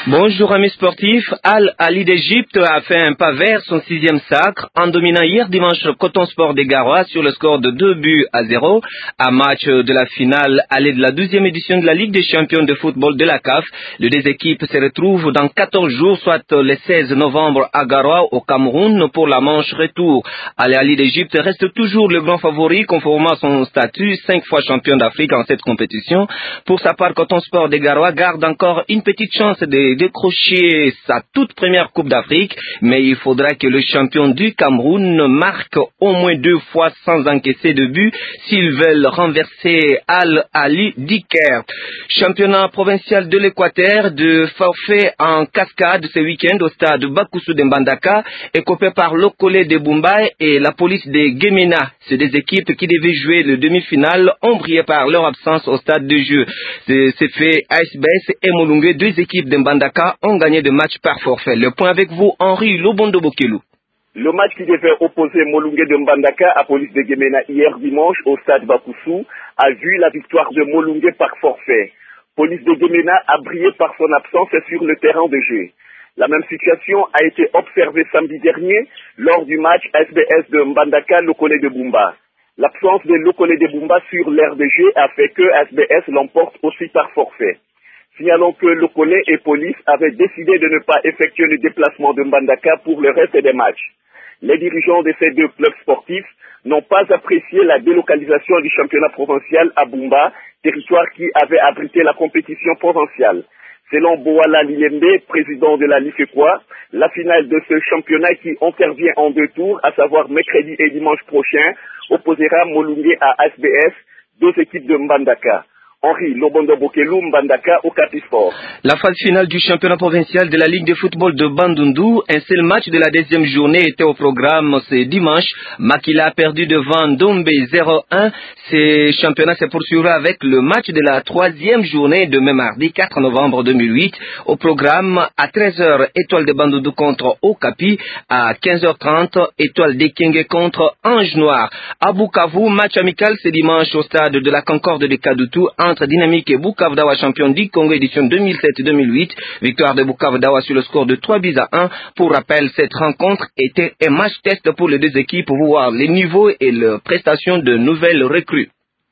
Bonjour amis sportifs, Al Ali d'Égypte a fait un pas vers son 6e sacre en dominant hier dimanche Coton Sport des Garois sur le score de 2-0 à match de la finale allée de la 12e édition de la Ligue des champions de football de la CAF. Les deux équipes se retrouvent dans 14 jours, soit le 16 novembre à Garoua au Cameroun pour la manche retour. Al Ali d'Égypte reste toujours le grand favori conformément à son statut, 5 fois champion d'Afrique en cette compétition. Pour sa part, Coton Sport des Garois garde encore une petite chance de décrocher sa toute première Coupe d'Afrique, mais il faudra que le champion du Cameroun marque au moins 2 fois sans encaisser de but s'ils veulent renverser Al Ali d'Iker. Championnat provincial de l'Équateur de forfait en cascade ce week-end au stade Bakoussou de Mbandaka, écopé par l'Okole de Bumbaï et la police de Gemena. Ces deux équipes qui devaient jouer le demi-finale ont brillé par leur absence au stade de jeu. C'est fait ASBS et Molungue, deux équipes de Mbandaka, ont gagné de match par forfait. Le point avec vous, Henri Lobondo Bokelou. Le match qui devait opposer Molungue de Mbandaka à Police de Gemena hier dimanche au stade Bakoussou a vu la victoire de Molungue par forfait. Police de Gemena a brillé par son absence sur le terrain de jeu. La même situation a été observée samedi dernier lors du match SBS de Mbandaka Lokole de Bumba. L'absence de Lokole de Bumba sur l'aire de jeu a fait que SBS l'emporte aussi par forfait. Signalons que Lokole et Police avaient décidé de ne pas effectuer le déplacement de Mbandaka pour le reste des matchs. Les dirigeants de ces deux clubs sportifs n'ont pas apprécié la délocalisation du championnat provincial à Bumba, territoire qui avait abrité la compétition provinciale. Selon Boala Lilembe, président de la LIFEQUA, la finale de ce championnat qui intervient en 2 tours, à savoir mercredi et dimanche prochain, opposera Molungue à SBS, 2 équipes de Mbandaka. Henri Lobondo Bokelou, Mbandaka, Okapi Sport. La phase finale du championnat provincial de la Ligue de football de Bandundu, un seul match de la 2e journée était au programme ce dimanche. Makila a perdu devant Ndombe 0-1. Ce championnat se poursuivra avec le match de la 3e journée demain mardi 4 novembre 2008. Au programme à 13h, Étoile de Bandundu contre Okapi. À 15h30, Étoile de Kenge contre Ange Noir. À Bukavu, match amical ce dimanche au stade de la Concorde de Kadutu entre Dynamique et Bukavu Dawa, champion du Congo édition 2007-2008. Victoire de Bukavu Dawa sur le score de 3-1. Pour rappel, cette rencontre était un match test pour les deux équipes pour voir les niveaux et les prestations de nouvelles recrues.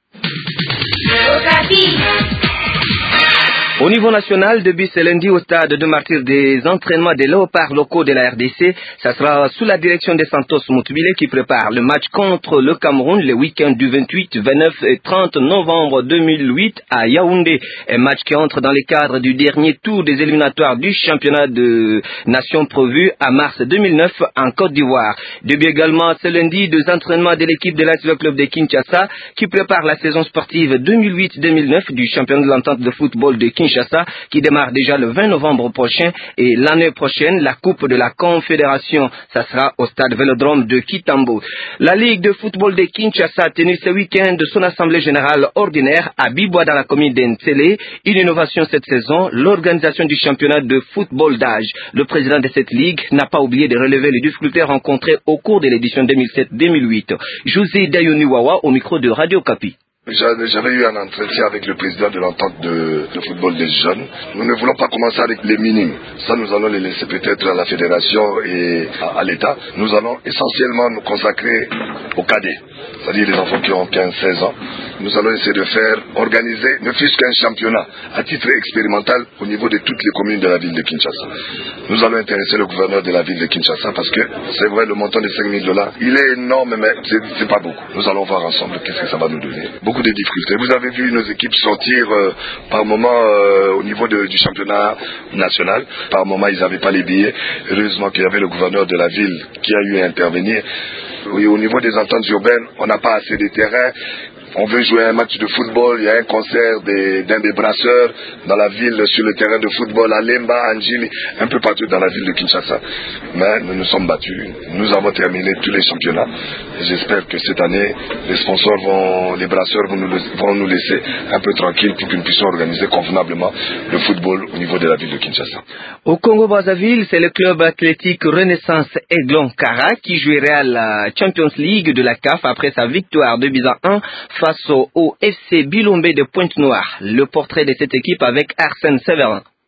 Au niveau national, début ce lundi au stade de Martyrs des entraînements des léopards locaux de la RDC. Ça sera sous la direction de Santos Moutbile qui prépare le match contre le Cameroun le week-end du 28, 29 et 30 novembre 2008 à Yaoundé. Un match qui entre dans le cadre du dernier tour des éliminatoires du championnat de nations prévu à mars 2009 en Côte d'Ivoire. Début également ce lundi des entraînements de l'équipe de l'Athletic Club de Kinshasa qui prépare la saison sportive 2008-2009 du championnat de l'entente de football de Kinshasa qui démarre déjà le 20 novembre prochain et l'année prochaine la Coupe de la Confédération, ça sera au stade Vélodrome de Kitambo. La Ligue de football de Kinshasa a tenu ce week-end son assemblée générale ordinaire à Bibois dans la commune d'Entsele. Une innovation cette saison, l'organisation du championnat de football d'âge. Le président de cette ligue n'a pas oublié de relever les difficultés rencontrées au cours de l'édition 2007-2008. José Dayoniwawa au micro de Radio Kapi. J'avais eu un entretien avec le président de l'entente de football des jeunes. Nous ne voulons pas commencer avec les minimes. Ça, nous allons les laisser peut-être à la fédération et à l'État. Nous allons essentiellement nous consacrer aux cadets, c'est-à-dire les enfants qui ont 15-16 ans. Nous allons essayer de faire organiser, ne fût-ce qu'un championnat à titre expérimental au niveau de toutes les communes de la ville de Kinshasa. Nous allons intéresser le gouverneur de la ville de Kinshasa parce que c'est vrai, le montant de $5,000, il est énorme, mais c'est pas beaucoup. Nous allons voir ensemble qu'est-ce que ça va nous donner. Beaucoup de difficultés. Vous avez vu nos équipes sortir par moment au niveau du championnat national. Par moment, ils n'avaient pas les billets. Heureusement qu'il y avait le gouverneur de la ville qui a eu à intervenir. Oui, au niveau des ententes urbaines, on n'a pas assez de terrain. On veut jouer un match de football, il y a un concert d'un des brasseurs dans la ville sur le terrain de football à Lemba, à Njili, un peu partout dans la ville de Kinshasa. Mais nous nous sommes battus, nous avons terminé tous les championnats. J'espère que cette année, les sponsors les brasseurs vont nous laisser un peu tranquilles pour que nous puissions organiser convenablement le football au niveau de la ville de Kinshasa. Au Congo-Brazzaville, c'est le club athlétique Renaissance Aiglon Kara qui jouerait à la Champions League de la CAF après sa victoire 2-1 face au FC Bilombe de Pointe-Noire. Le portrait de cette équipe avec Arsène Séverin.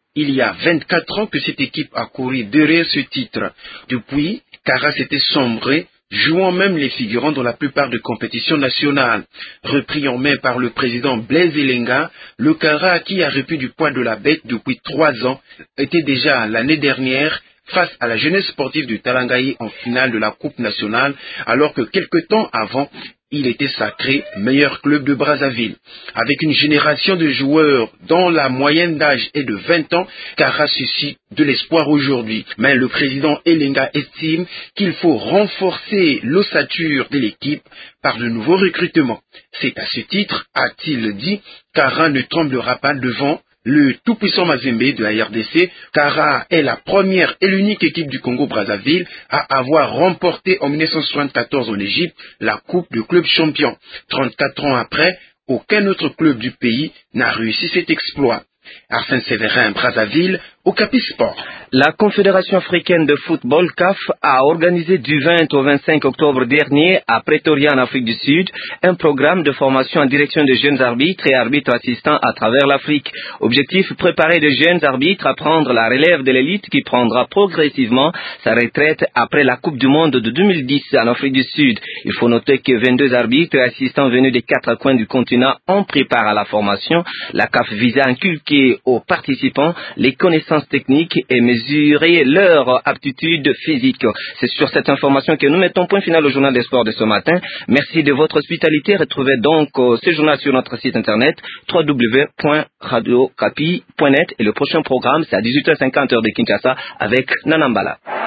Il y a 24 ans que cette équipe a couru derrière ce titre. Depuis, Kara s'était sombré, jouant même les figurants dans la plupart des compétitions nationales. Repris en main par le président Blaise Elenga, le Kara, qui a repris du poids de la bête depuis 3 ans, était déjà l'année dernière face à la jeunesse sportive du Talangaï en finale de la Coupe nationale, alors que quelque temps avant, il était sacré meilleur club de Brazzaville. Avec une génération de joueurs dont la moyenne d'âge est de 20 ans, Kara suscite de l'espoir aujourd'hui. Mais le président Elenga estime qu'il faut renforcer l'ossature de l'équipe par de nouveaux recrutements. C'est à ce titre, a-t-il dit, Kara ne tremblera pas devant le tout-puissant Mazembe de la RDC. Kara est la première et l'unique équipe du Congo-Brazzaville à avoir remporté en 1974 en Égypte la Coupe de club champion. 34 ans après, aucun autre club du pays n'a réussi cet exploit. Arsène Séverin, Brazzaville, Okapi Sport. La Confédération africaine de football CAF a organisé du 20 au 25 octobre dernier à Pretoria en Afrique du Sud un programme de formation en direction des jeunes arbitres et arbitres assistants à travers l'Afrique. Objectif, préparer de jeunes arbitres à prendre la relève de l'élite qui prendra progressivement sa retraite après la Coupe du Monde de 2010 en Afrique du Sud. Il faut noter que 22 arbitres et assistants venus des 4 coins du continent ont pris part à la formation. La CAF visait à inculquer aux participants les connaissances techniques et mesurer leur aptitude physique. C'est sur cette information que nous mettons point final au journal des sports de ce matin. Merci de votre hospitalité. Retrouvez donc ce journal sur notre site internet www.radiocapi.net et le prochain programme c'est à 18h50 heure de Kinshasa avec Nanambala.